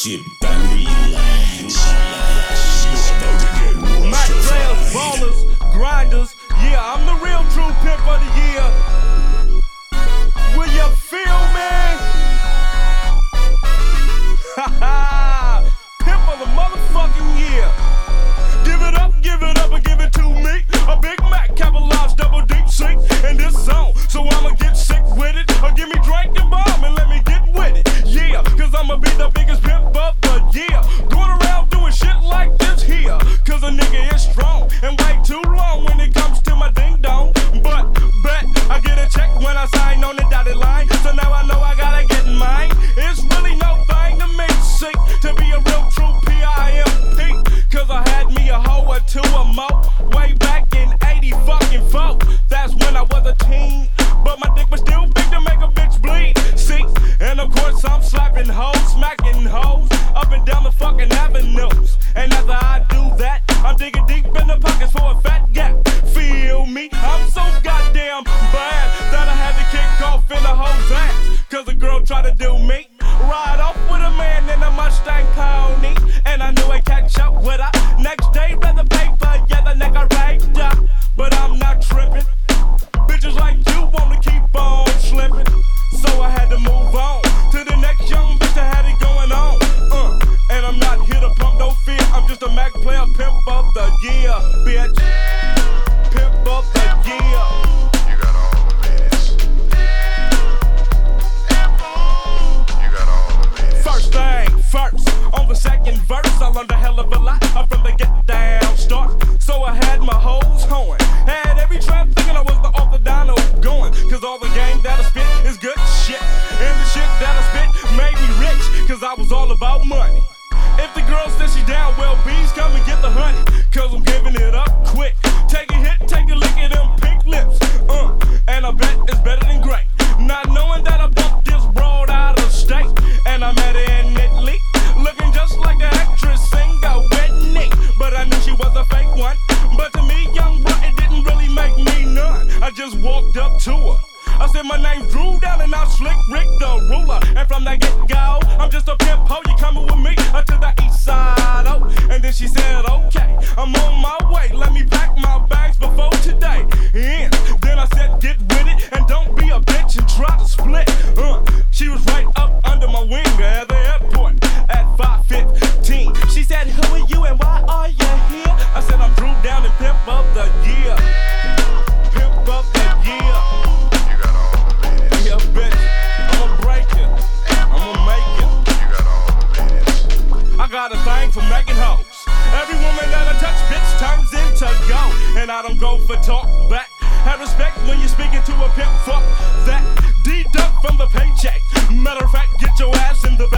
Sit back, relax. Mac trails, ballers, grinders. Yeah, I'm the real true pimp of the year. Will you feel me? Haha, pimp of the motherfucking year. Give it up, and give it to me. A Big Mac, capitalized, double deep sink in this zone. So I'ma get sick with it. Or give me drink and bomb and let me get with it. Yeah, cause I'ma be the biggest pimp of the year. Going around doing shit like this here. Cause a nigga is strong and way too long when it comes to my ding dong. But bet I get a check when I sign on the dotted line. So now I know I gotta get mine. It's really no thing to me, sick to be a real true PIMP. Cause I had me a hoe or two or more way back in 80-fucking-4. That's when I was a teen, but my dick was still big to make a bitch bleed. See, and of course I'm slapping hoes, smacking hoes up and down the fucking avenues. And after I do that, I'm digging deep in the pockets for a fat gap. Feel me? I'm so goddamn bad that I had to kick off in a hoe's ass. Cause a girl tried to do me. Ride off with a man in a Mustang pony. And I knew I'd catch up with her. Next day, read the paper, yeah, the nigga raped her. But I'm not tripping. Bitches like you wanna keep on slipping. So I had to move on to the next young bitch that had it going on. And I'm not here to pump no fear. I'm just a Mac player, pimp of the year, bitch. Pimp of the year. You got all the ladies. You got all the ladies. First thing first, on the second verse, I learned a hell of a lot. I'm from the get down start. So I had my hoes hoeing. Had every trap thinking I was the orthodono going. Cause all the game that I spit is good shit. And the shit that I spit made me rich. Cause I was all about money. If the girl says she down, well, bees come and get the honey. Cause I'm giving it up quick. Take a hit, take a lick at them pink lips. And I bet it's better than great. Not knowing that I bumped this broad out of state. And I met her in Italy, looking just like the actress singer Whitney. But I knew she was a fake one. But to me, young bro, it didn't really make me none. I just walked up to her. I said my name's Drew Down and I'm Slick Rick the ruler. And from that get-go, I'm just a pimp ho. You coming with me to the east side, oh. And then she said, okay, I'm on my way. Let me pack my bags before today ends. Then I said, get with it and don't be a bitch and try to split. She was right up under my wing at the airport at 5:15. She said, who are you and why are you here? I said, I'm Drew Down and pimp of the year. Pimp of the year. Yeah, bitch, I'ma break it, I'ma make it. You got all the ladies. I got a thing for making hoes. Every woman that I touch, bitch, turns into gold. And I don't go for talk back. Have respect when you're speaking to a pimp, fuck that. Deduct from the paycheck. Matter of fact, get your ass in the back.